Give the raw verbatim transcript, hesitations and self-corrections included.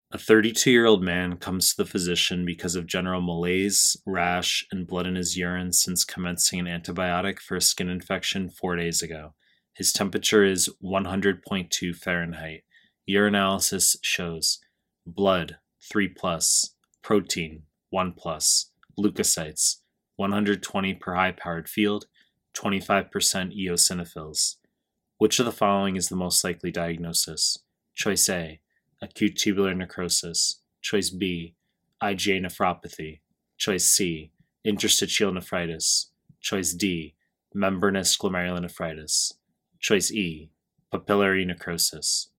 A thirty-two-year-old man comes to the physician because of general malaise, rash, and blood in his urine since commencing an antibiotic for a skin infection four days ago. His temperature is one hundred point two Fahrenheit. Urinalysis shows blood three plus, protein one plus, leukocytes one hundred twenty per high-powered field, twenty-five percent eosinophils. Which of the following is the most likely diagnosis? Choice A, acute tubular necrosis. Choice B, IgA nephropathy. Choice C, interstitial nephritis. Choice D, membranous glomerulonephritis. Choice E, papillary necrosis.